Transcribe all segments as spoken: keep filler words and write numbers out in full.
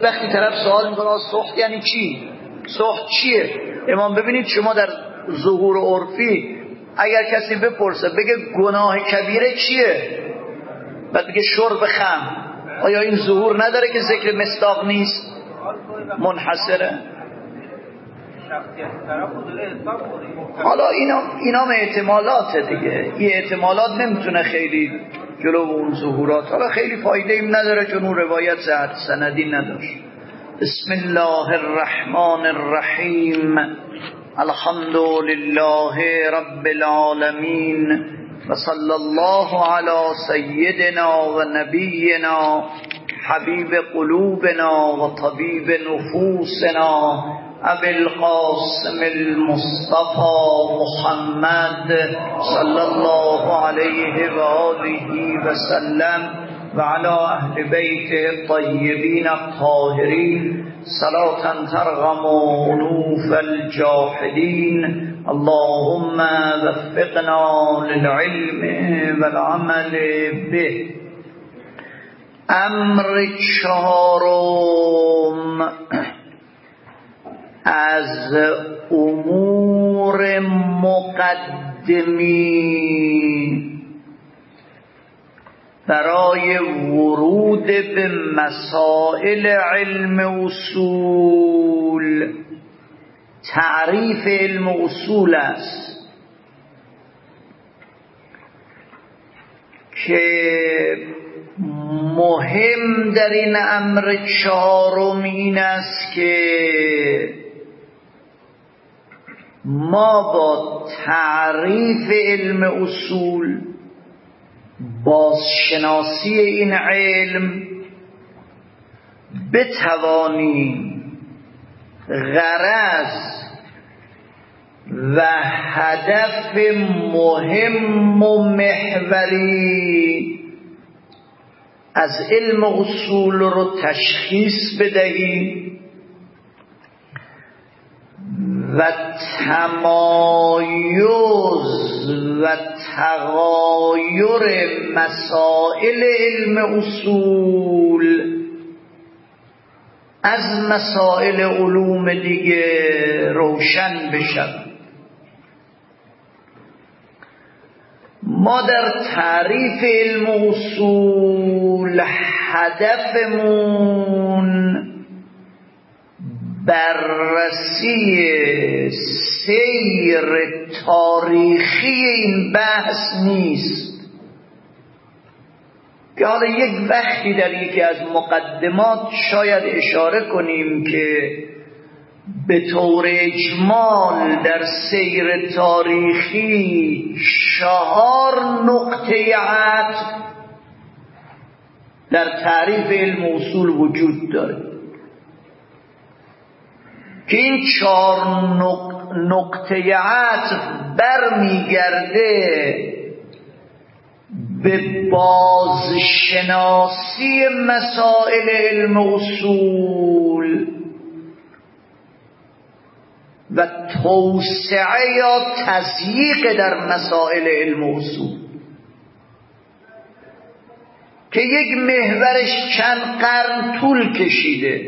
وقتی طرف سوال میکنه سخط یعنی چی؟ سخط چیه؟ امام ببینید شما در ظهور عرفی اگر کسی بپرسه بگه گناه کبیره چیه؟ بعد بگه شرب خمر، آیا این ظهور نداره که ذکر مصداق نیست؟ منحصره؟ حالا اینا اینا احتمالاته دیگه، این احتمالات نمیتونه خیلی جلو اون ظهورات، حالا خیلی فایده ایم نداره چون اون روایت زهر سندی نداشت. بسم الله الرحمن الرحیم، الحمد لله رب العالمین و صلی الله علی سیدنا و نبینا حبیب قلوبنا و طبیب نفوسنا ابی القاسم المصطفى محمد صلی الله علیه و آله و سلم و علی اهل بیت الطیبین الطاهرین صلاة ترغم انوف الجاحدین. اللهم وفقنا للعلم والعمل به. امر چهارم از امور مقدمی برای ورود به مسائل علم اصول. تعریف علم اصول است که مهم در این امر چهارم این است که ما با تعریف علم اصول، بازشناسی این علم، بتوانیم غرض و هدف مهم و محوری از علم اصول رو تشخیص بدهیم و تمایز و تغایر مسائل علم اصول از مسائل علوم دیگه روشن بشود. ما در تعریف علم اصول هدفمون بررسی سیر تاریخی این بحث نیست که حالا یک وقتی در یکی از مقدمات شاید اشاره کنیم که به طور اجمال در سیر تاریخی چهار نقطه عطف در تعریف علم اصول وجود داره که این چهار نقطه عطف برمیگرده به بازشناسی مسائل علم اصول و توسعه یا تضییق در مسائل علم اصول که یک محورش چند قرن طول کشیده،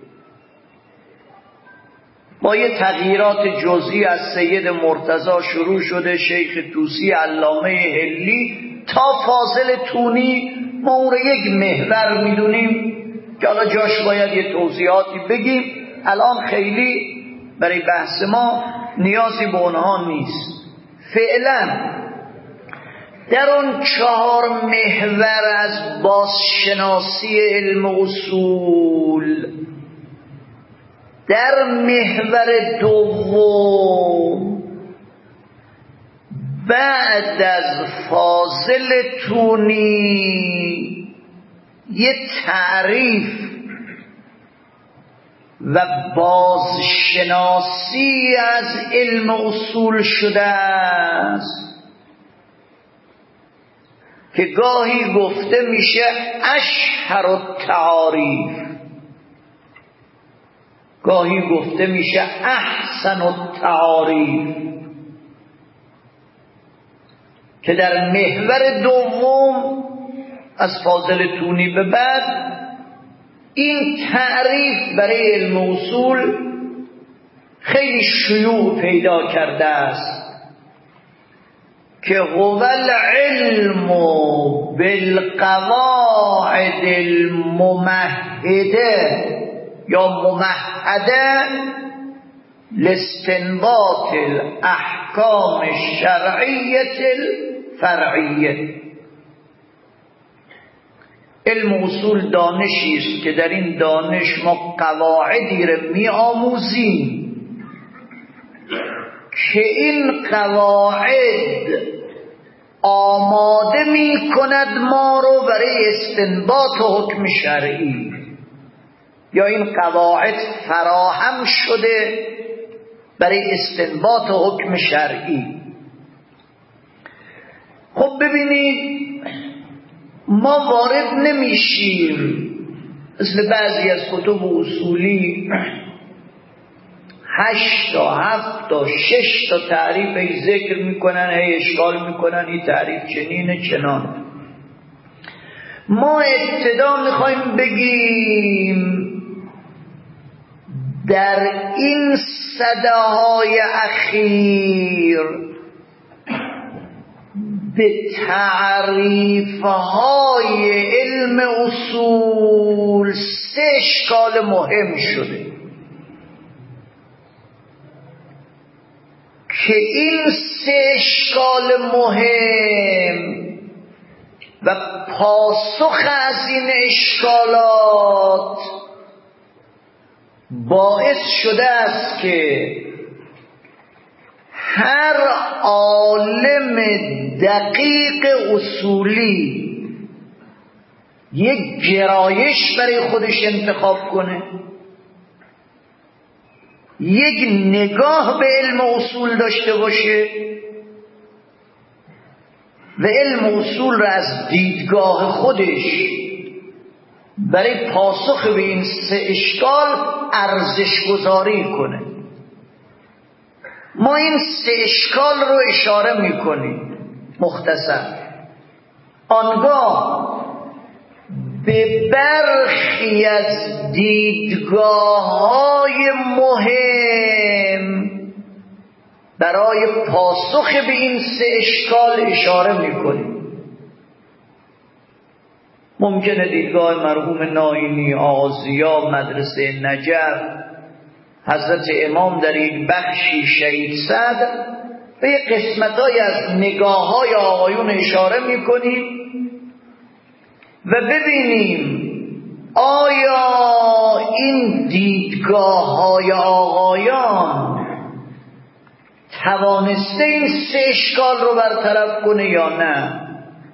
با یه تغییرات جزئی از سید مرتضی شروع شده، شیخ طوسی، علامه حلی تا فاضل تونی. ما اون رو یک محور میدونیم که حالا جاش باید یه توضیحاتی بگیم، الان خیلی برای بحث ما نیازی به اونها نیست. فعلا در اون چهار محور از بازشناسی علم اصول، در محور دوم بعد از فاضل تونی یه تعریف و بازشناسی از علم اصول شده است که گاهی گفته میشه اشهر التعاریف، گاهی گفته میشه احسن التعاریف، که در محور دوم از فاضل تونی به بعد این تعریف برای علم اصول خیلی شیوع پیدا کرده است که هو العلم بالقواعد الممهده یا ممهده لاستنباط الاحکام الشرعیه الفرعیه. علم اصول دانشی است که در این دانش ما قواعدی را می آموزیم که این قواعد آماده می کند ما رو برای استنباط حکم شرعی، یا این قواعد فراهم شده برای استنباط حکم شرعی. خب ببینید ما وارد نمیشیم مثل بعضی از کتب اصولی هشت تا هفت تا شش تا تعریف ای ذکر میکنن، ای اشکال میکنن این تعریف چنینه چنان. ما ابتدا میخوایم بگیم در این سده‌های اخیر به تعریفهای علم اصول سه اشکال مهم شده که این سه اشکال مهم و پاسخ از این اشکالات باعث شده است که هر عالم دقیق اصولی یک گرایش برای خودش انتخاب کنه، یک نگاه به علم اصول داشته باشه و علم اصول را از دیدگاه خودش برای پاسخ به این سه اشکال ارزش گذاری کنه. ما این سه اشکال رو اشاره میکنیم مختصر، آنگاه به برخی از دیدگاه‌های مهم برای پاسخ به این سه اشکال اشاره میکنیم. ممکنه دیدگاه مرحوم نائینی، آغازیا، مدرسه نجف، حضرت امام در این بخشی شهید صدر به یک قسمت‌های از نگاه‌های آقایون اشاره میکنیم و ببینیم آیا این دیدگاه‌های آقایان توانسته این سه اشکال رو برطرف کنه یا نه،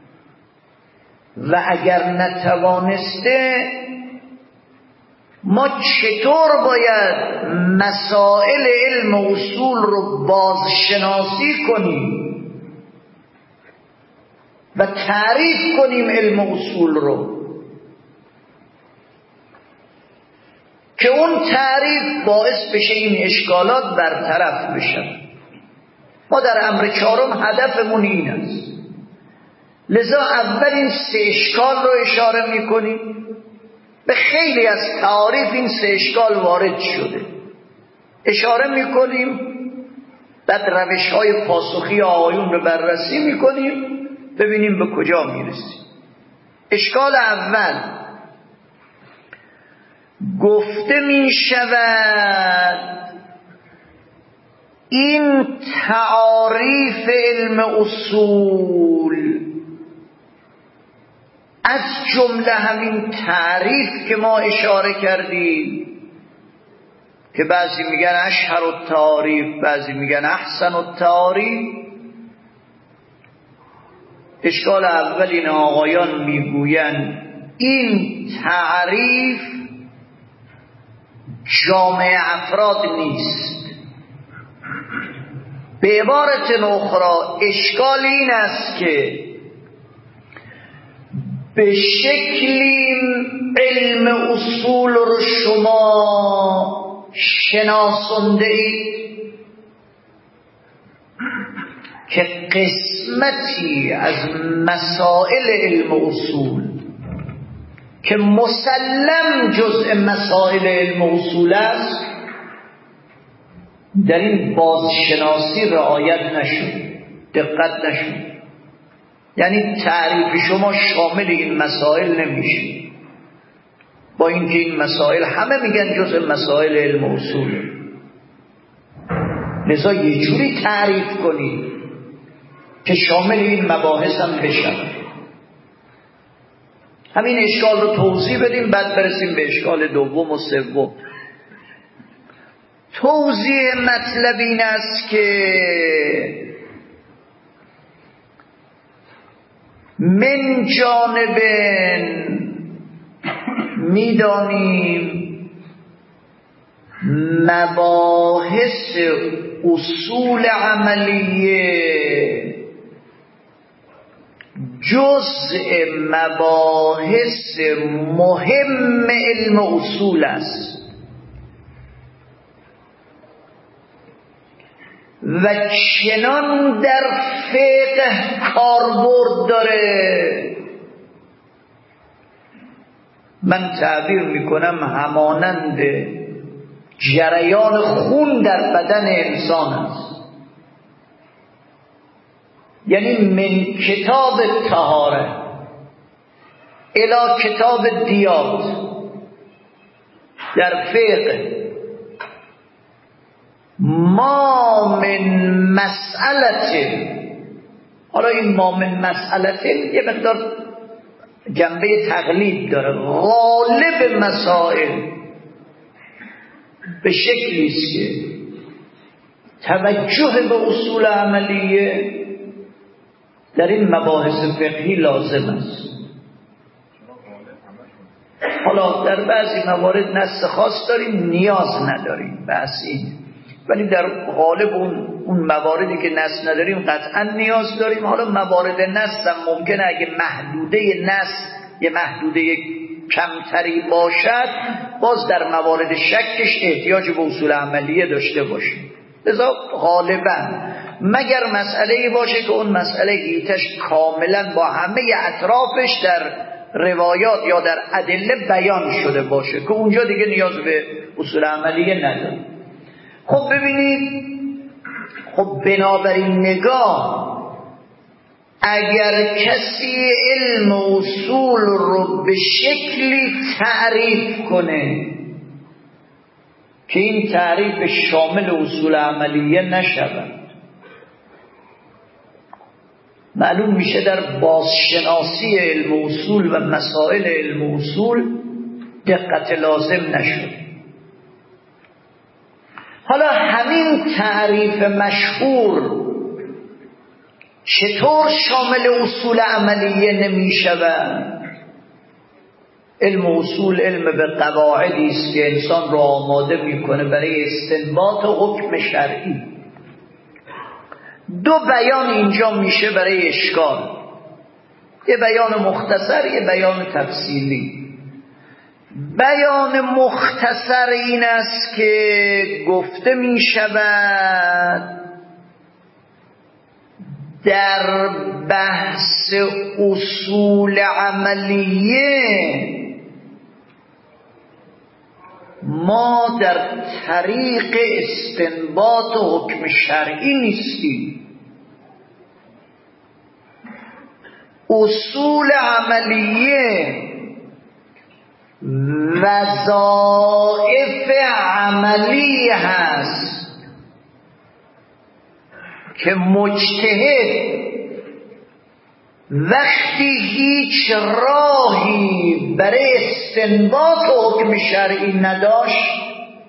و اگر نتوانسته ما چطور باید مسائل علم اصول رو بازشناسی کنیم و تعریف کنیم علم اصول رو که اون تعریف باعث بشه این اشکالات برطرف بشن. ما در امر چهارم هدفمون این است، لذا اول این سه اشکال رو اشاره میکنیم. به خیلی از تعاریف این سه اشکال وارد شده، اشاره میکنیم، بعد روش های پاسخی آقایون رو بررسی میکنیم، ببینیم به کجا میرسیم. اشکال اول گفته میشود این تعاریف علم اصول از جمله همین تعریف که ما اشاره کردیم که بعضی میگن اشهر التعاریف، بعضی میگن احسن التعاریف. اشکال اول این آقایان میگوین این تعریف جامع افراد نیست. به عبارت اخرى اشکال این است که به شکلی علم اصول رو شما شناسنده اید که قسمتی از مسائل علم اصول که مسلم جزء مسائل علم اصول است، در این بازشناسی رعایت نشد، دقت نشد. یعنی تعریف شما شامل این مسائل نمیشه، با اینکه این مسائل همه میگن جزء مسائل علم اصوله. لذا یه جوری تعریف کنید که شامل این مباحث هم بشن. همین اشکال رو توضیح بدیم، بعد برسیم به اشکال دوم و سوم. توضیح مطلب این است که من جانب میدانیم مباحث اصول عملیه جزء مباحث مهم علم اصول است و چنان در فقه کاربرد داره. من تعبیر میکنم همانند جریان خون در بدن انسان است. یعنی من کتاب طهاره الی کتاب دیات در فقه ما من مسئلت، حالا این ما من مسئلت یه مقدار جنبه تقلید داره، غالب مسائل به شکلی است که توجه به اصول عملیه در این مباحث فقهی لازم است. حالا در بعضی موارد نص خاص داریم نیاز نداریم، بس این، ولی در غالب اون اون مواردی که نص نداریم قطعا نیاز داریم. حالا موارد نص هم ممکنه اگه محدوده نص یه محدوده کمتری باشد باز در موارد شکش احتیاج به اصول عملیه داشته باشیم. لذا غالبا مگر مسئله باشه که اون مسئله هیتش کاملا با همه اطرافش در روایات یا در ادله بیان شده باشه که اونجا دیگه نیاز به اصول عملیه نداره. خب ببینید، خب بنابراین نگاه اگر کسی علم اصول رو به شکلی تعریف کنه که این تعریف شامل اصول عملیه نشود، معلوم میشه در بازشناسی علم اصول و مسائل علم اصول دقت لازم نشد. حالا همین تعریف مشهور چطور شامل اصول عملیه نمی شود؟ علم اصول علم به قواعدی است که انسان را آماده میکنه برای استنباط حکم شرعی. دو بیان اینجا میشه برای اشکال، یه بیان مختصر، یه بیان تفصیلی. بیان مختصر این است که گفته می شود در بحث اصول عملیه ما در طریق استنباط حکم شرعی نیستیم. اصول عملیه وظایف عملی هست که مجتهد وقتی هیچ راهی برای استنباط حکم شرعی نداشت،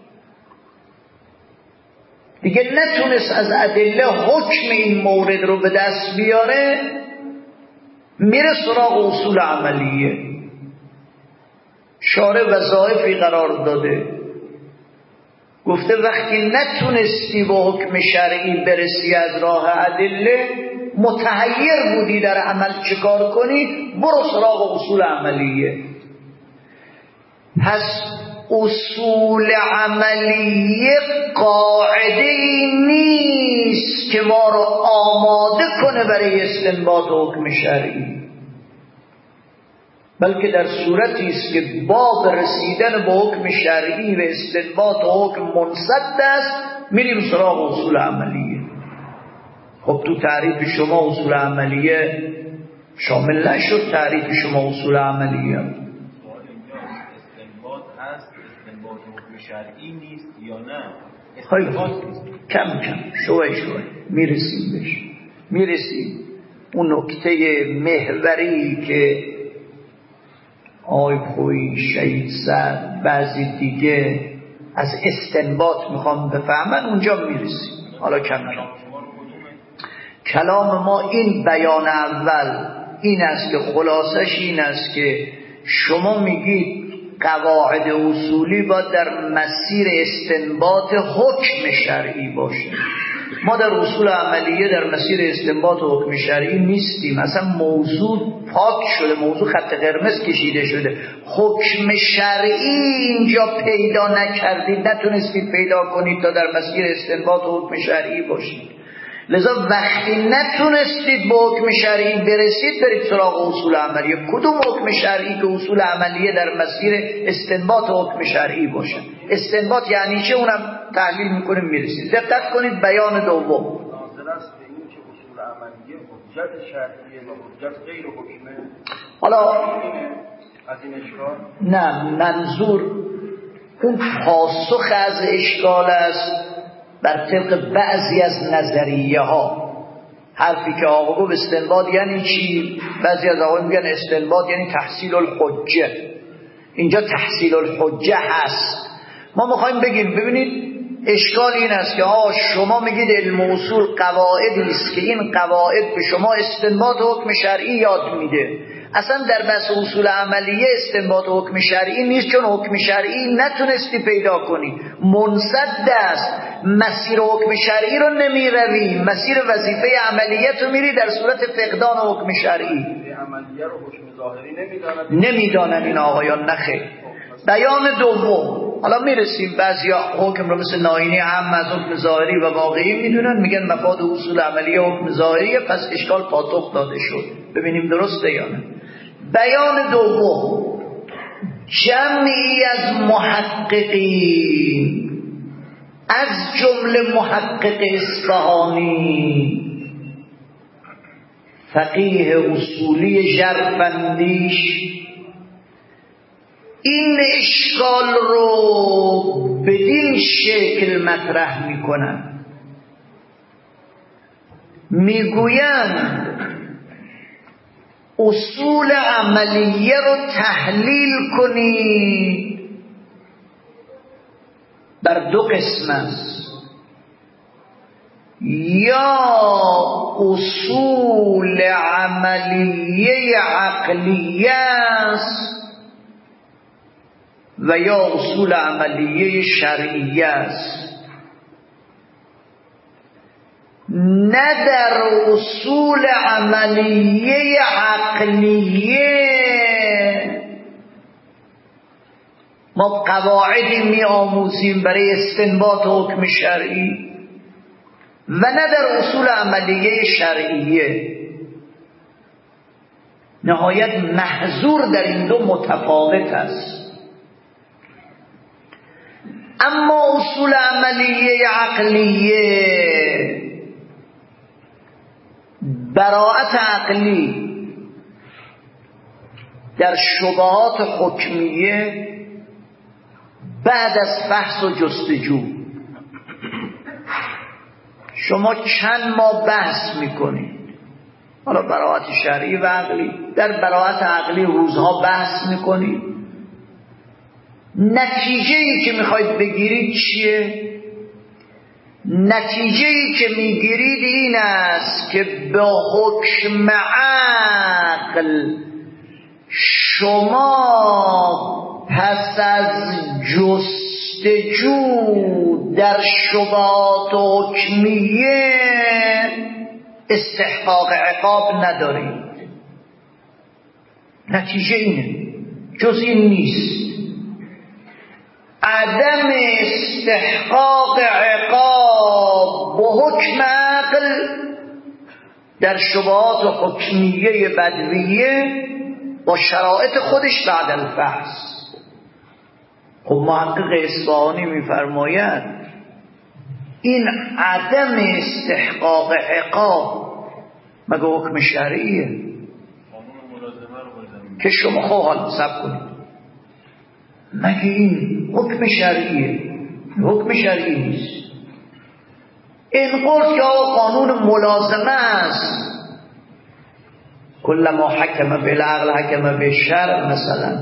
دیگه نتونست از ادله حکم این مورد رو به دست بیاره، میره سراغ اصول عملیه. شارع وظایفی قرار داده، گفته وقتی نتونستی به حکم شرعی برسی از راه ادله، متحیر بودی در عمل چیکار کنی، برو سراغ اصول عملیه. پس اصول عملیه قاعده ای نیست که ما رو آماده کنه برای استنباط حکم شرعی. بلکه در صورتی است که باب رسیدن به حکم شرعی و استنباط حکم منصد است، میریم سراغ اصول عملیه. خب تو تعریف شما اصول عملیه شامل نشد. تعریف شما اصول عملیه استنباط هست، استنباط حکم شرعی نیست یا نه؟ خیلی کم کم شوی شوی میرسیم بهش، میرسیم اون نکته محوری که آی خوی شهید سر بعضی دیگه از استنباط میخوام بفهمن، اونجا میرسیم. حالا کم کم کلام ما این بیان اول این است که خلاصش این است که شما میگید قواعد اصولی باید در مسیر استنباط حکم شرعی باشه. ما در اصول عملیه در مسیر استنباط حکم شرعی نیستیم. اصلا موضوع پاک شده، موضوع خط قرمز کشیده شده. حکم شرعی اینجا پیدا نکردید، نتونستید پیدا کنید تا در مسیر استنباط حکم شرعی باشید. لذا وقتی نتونستید به حکم شرعی برسید، برید سراغ اصول عملیه. کدوم حکم شرعی که اصول عملیه در مسیر استنباط حکم شرعی باشه؟ استنباط یعنی چه؟ اونم تحلیل میکنیم میرسید. دقت کنید بیان دوم ناظر است به این که اصول عملیه حجت شرعیه و حجت غیر حکمه. حالا از این اشکال نه، منظور اون پاسخ از اشکال است بر طبق بعضی از نظریه ها. حرفی که آقا گفت استنباط یعنی چی؟ بعضی از آقا میگن استنباط یعنی تحصیل الحجه. اینجا تحصیل الحجه هست. ما میخوایم بگیم ببینید اشکال این است که آقا شما میگید علم اصول قواعدی است که این قواعد به شما استنباط حکم شرعی یاد میده. اصلا در بحث اصول عملیه استنباط حکم شرعی نیست، چون حکم شرعی نتونستی پیدا کنی، منصد است. مسیر حکم شرعی رو نمیروی، مسیر وظیفه عملیت رو میری در صورت فقدان حکم شرعی. عملیه رو حکم ظاهری نمیدانن نمیدانن این آقایان. نخیر. بیان دوم، حالا میرسیم بعضیا حکم رو مثل ناینی عام از حکم ظاهری و واقعی میدونن، میگن مفاد اصول عملیه حکم ظاهریه، پس اشکال پاسخ داده شد. ببینیم درسته یا نه. بیان دوم، جمعی از محققین از جمله محقق اصفهانی فقیه اصولی ژرفندیش این اشکال رو بدین شکل مطرح میکنن، میگویند اصول عملیه رو تحلیل کنید بر دو قسم است. یا اصول عملیه عقلیه است و یا اصول عملیه شرعیه است. نه در اصول عملیه عقلیه ما قواعدی می آموزیم برای استنباط حکم شرعی و نه در اصول عملیه شرعیه. نهایت محظور در این دو متفاوت است. اما اصول عملیه عقلیه براءت عقلی در شبهات حکمیه بعد از بحث و جستجو، شما چند ماه بحث میکنید، حالا براءت شرعی و عقلی، در براءت عقلی روزها بحث میکنید، نتیجه‌ای که میخواید بگیرید چیه؟ نتیجه‌ای که میگیرید این است که به حکم عقل شما پس از جستجو در شبهات حکمیه استحقاق عقاب ندارید. نتیجه اینه، جز این نیست. عدم استحقاق عقاب به حکم عقل در شبهات حکمیه بدویه با شرایط خودش بعد الفحص. خب محقق اصفهانی میفرماید این عدم استحقاق عقاب مگه حکم شرعیه که شما خب حال سب کنید؟ مگه این حکم شرعیه؟ حکم شرعی نیست. این قرد که آقا قانون ملازمه است، کلما حکم بالعقل حکم بالشرع مثلا،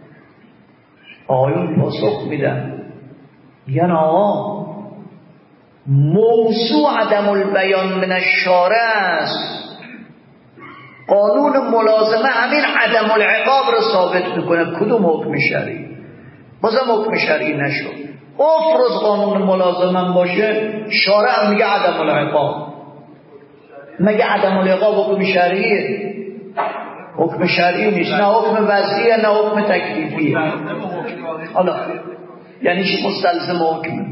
آیون پاسخ میدن یعنی آقا موضوع عدم البیان من الشارع است، قانون ملازمه همین عدم العقاب رو ثابت میکنه. کدوم حکم شرعی؟ بازم حکم شرعی نشد. افرض قانون ملازمه باشه شارع هم میگه عدم العقاب، مگه عدم العقاب حکم شرعیه؟ حکم شرعی نیست، نه حکم وضعیه نه حکم تکلیفیه. حالا یعنی چی مستلزم حکمه؟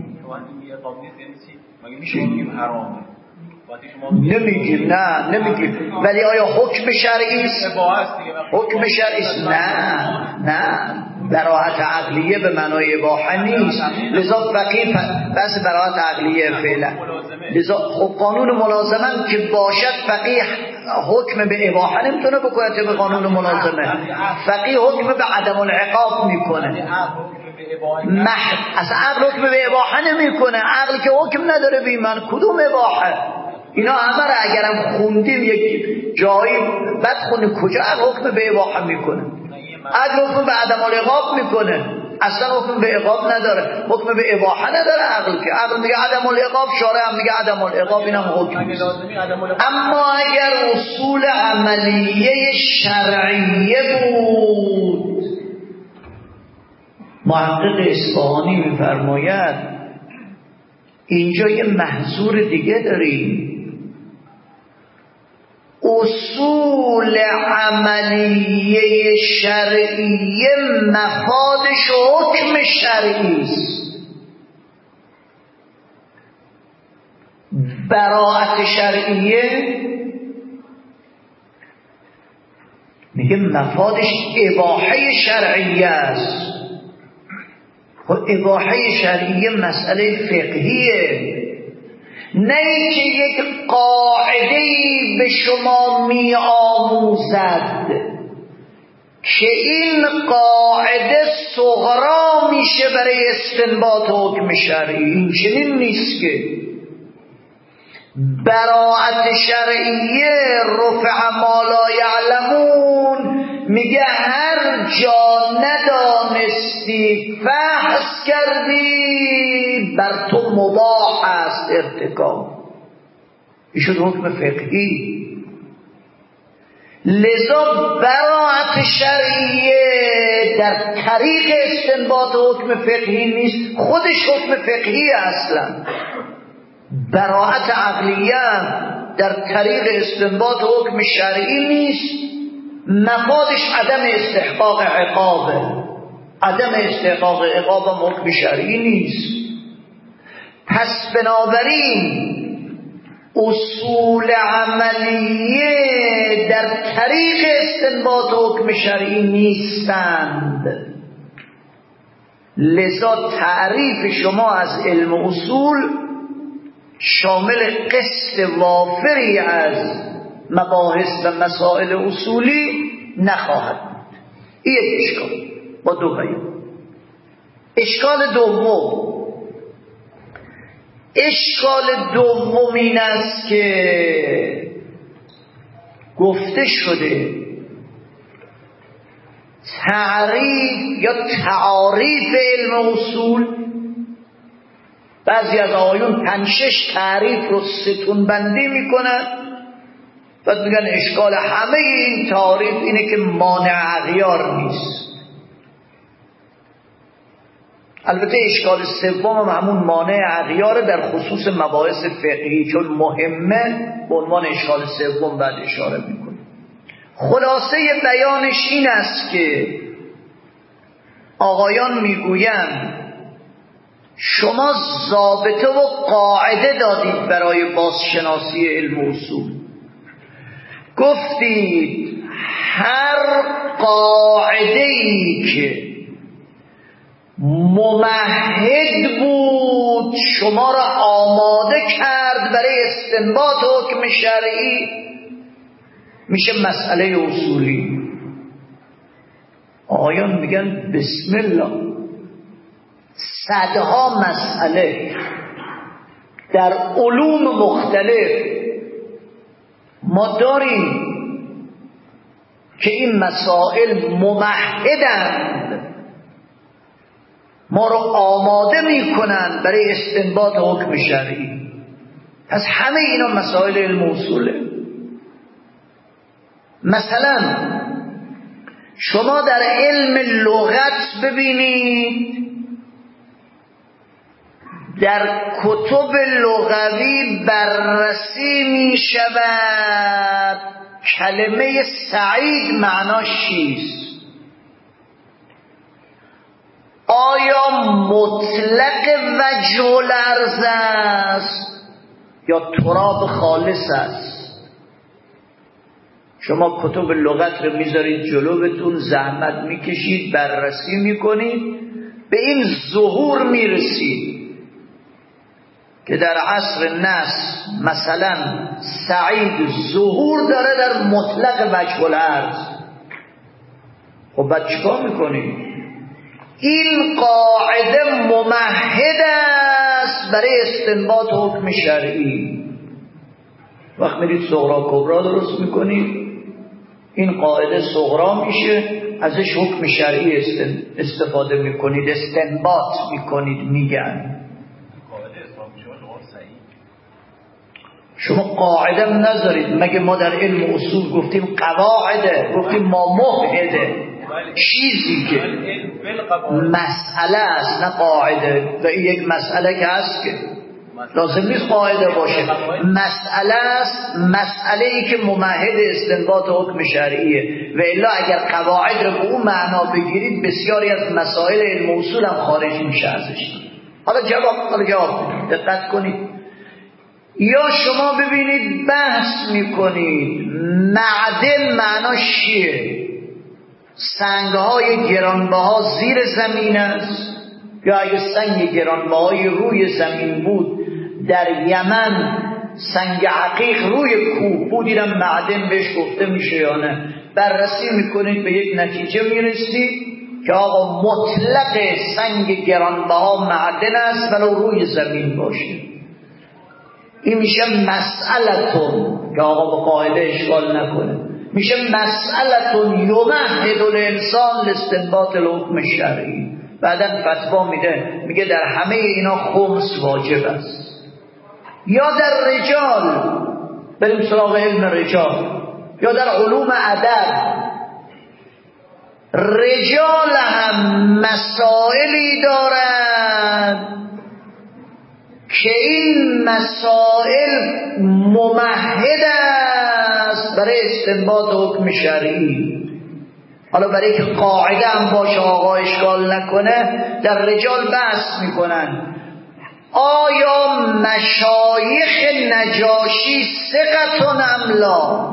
نمیگیم، نه نمیگیم، ولی آیا حکم شرعی است؟ حکم شرعی است؟ نه نه، براحت عقلیه به معنای اباحه نیست. لذا فقیه بس براحت عقلیه فعلا. لذا خب قانون ملازمه که باشد فقیه حکم به اباحه نمیتونه بکنه به قانون ملازمه، فقیه حکم به عدم العقاب میکنه. محض اصلا عقل حکم به اباحه نمیکنه، عقل که حکم نداره بی من کدوم اباحه؟ اینا همه را اگرم خوندیم یک جایی بعد خونیم کجا عقل حکم به اباحه میکنه؟ عقل حکم به عدم العقاب میکنه، اصلا حکم به عقاب نداره، حکم به اباحه نداره عقل که. عقل میگه عدم العقاب، شارع هم میگه عدم العقاب، اینم حکم. اما اگر اصول عملیه شرعیه بود، محقق اصفهانی میفرماید اینجا یه محظور دیگه داریم. اصول عملیه شرعیه مفادش حکم شرعی است. براءت شرعیه میگه مفادش اباحه شرعیه است. و اباحه شرعیه مسئله فقهیه، نه اینکه یک قاعده‌ای به شما می آموزد که این قاعده صغرا میشه برای استنباط حکم شرعی. این چنین نیست که براءت شرعیه رفع ما لا یعلمون میگه هر جا ندانستی فحص کردی بر تو مباح است ارتکاب. این شد حکم فقهی. لذا براءت شرعیه در طریق استنباط حکم فقهی نیست، خودش حکم فقهی اصلا. براءت عقلیه در طریق استنباط حکم شرعی نیست، مفادش عدم استحقاق عقابه. عدم استحقاق عقاب هم حکم شرعی نیست. پس بنابراین اصول عملیه در طریق استنباط حکم شرعی نیستند. لذا تعریف شما از علم اصول شامل قسط وافری از مباحث و مسائل اصولی نخواهد بود. این یک اشکال با دو بیان. اشکال دوم اشکال دوم این است که گفته شده تعریف یا تعاریف علم اصول، بعضی از آیون پنج شش تعریف رو ستون بندی میکنن، بعد میگن اشکال همه این تعریف اینه که مانع اغیار نیست. البته اشکال سوم هم همون مانع اغیار در خصوص مباحث فقهی، چون مهمه، به عنوان اشکال سوم بعد اشاره میکنه. خلاصه بیانش این است که آقایان میگویند شما ضابطه و قاعده دادید برای بازشناسی علم اصول. گفتید هر قاعده‌ای که ممهد بود شما را آماده کرد برای استنباط حکم شرعی میشه مسئله اصولی. آیان میگن بسم الله صدها مسئله در علوم مختلف ما داریم که این مسائل ممهدند، ما رو آماده میکنند برای استنباط حکم شرعی. پس همه اینا مسائل علم اصوله. مثلا شما در علم لغت ببینید در کتب لغوی بررسی می شود کلمه سعید معناش چیست؟ آیا مطلق وجه الارض است یا تراب خالص است؟ شما کتب لغت رو میذارید جلوتون، زحمت میکشید، بررسی میکنید، به این ظهور میرسید که در عصر نص مثلا سعید ظهور داره در مطلق وجه الارض. خب بعد چیکار میکنید؟ این قاعده ممهد است برای استنباط حکم شرعی. وقت میرید صغرا کبرا درست میکنید، این قاعده صغرا میشه، ازش حکم شرعی استفاده میکنید، استنباط میکنید. میگن شما قاعده نذارید، مگه ما در علم اصول گفتیم قواعده، گفتیم ما مهده، چیزی که مسئله است نه قاعده. و این یک مسئله که هست که لازم نیست قاعده باشه، مسئله است، مسئله ای که ممهد استنباط حکم شرعیه. و الا اگر قواعد رو به اون معنا بگیرید بسیاری از مسائل علم اصول هم خارج میشه ازش. حالا جواب حالا جواب دقت کنید. یا شما ببینید بحث میکنید معدن معناش چیه؟ سنگهای گرانبها زیر زمین است، یا اگه سنگ گرانبهای روی زمین بود در یمن سنگ عقیق روی کوه بود، اینم معدن بهش گفته میشه یا نه؟ بررسی میکنید به یک نتیجه میرسید که آقا مطلق سنگ گرانبها معدن است ولو روی زمین باشه. این میشه مسئلتون که آقا با قاعده اشکال نکنه، میشه مسئلتون یمهد الانسان لاستنباط الحکم شرعی. بعدن فتوا میده، میگه در همه اینا خمس واجب است. یا در رجال، بریم سراغ علم رجال، یا در علوم ادب، رجال هم مسائلی دارند که این مسائل ممهد است برای استنباط حکم شرعی. حالا برای که قاعده هم باشه آقا اشکال نکنه، در رجال بحث میکنن آیا مشایخ نجاشی ثقتون ام لا؟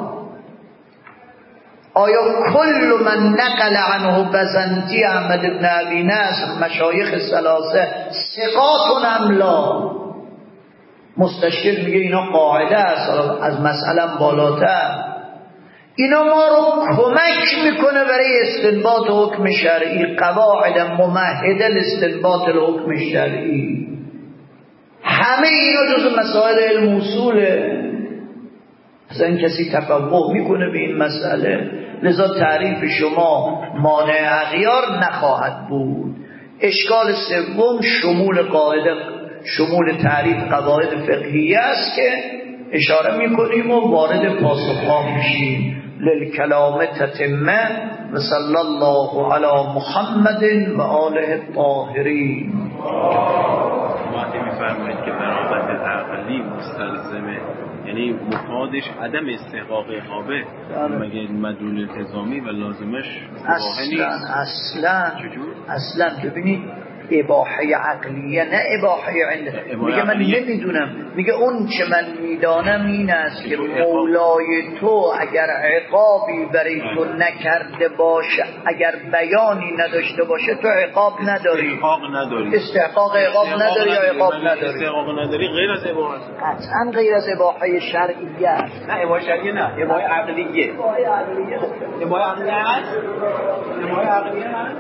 آیا کل من نقل عنه بزنتی احمد بن ابی نصر مشایخ ثلاثه ثقاتون ام لا؟ مستشکل میگه اینا قاعده است از مسئله بالاتر، اینا ما رو کمک میکنه برای استنباط حکم شرعی، قواعد ممهده لاستنباط الحکم شرعی. همه اینا جز مسائل علم اصوله. اصلا کسی تفوه میکنه به این مسئله، لذا تعریف شما مانع اغیار نخواهد بود. اشکال سوم شمول قاعده، شمول تعریف قواعد فقهیه است که اشاره میکنیم و وارد پاسخها میشیم. للکلام تتمه و صلی الله علی محمد و آله الطاهرین. وقتی میفرمایید که فراغت عقلی مستلزمه، یعنی مفادش عدم استحقاق اقامه، مگه مدلول التزامی و لازمش اصلا اصلا چجور؟ اصلا ببینید اباحه عقلیه نه اباحه عنده. میگه من نمیدونم، میگه اون چه من میدانم این است که مولای تو اگر عقابی برای تو نکرده باشه، اگر بیانی نداشته باشه، تو عقاب نداری، استحقاق نداری، استحقاق عقاب نداری یا عقاب نداری. استحقاق نداری غیر از اباحه، قطعا غیر از اباحه شرعیه است. نه اباحه شرعیه، نه اباحه عقلیه. اباحه عقلیه اباحه عقلیه هست، اباحه عقلیه هست.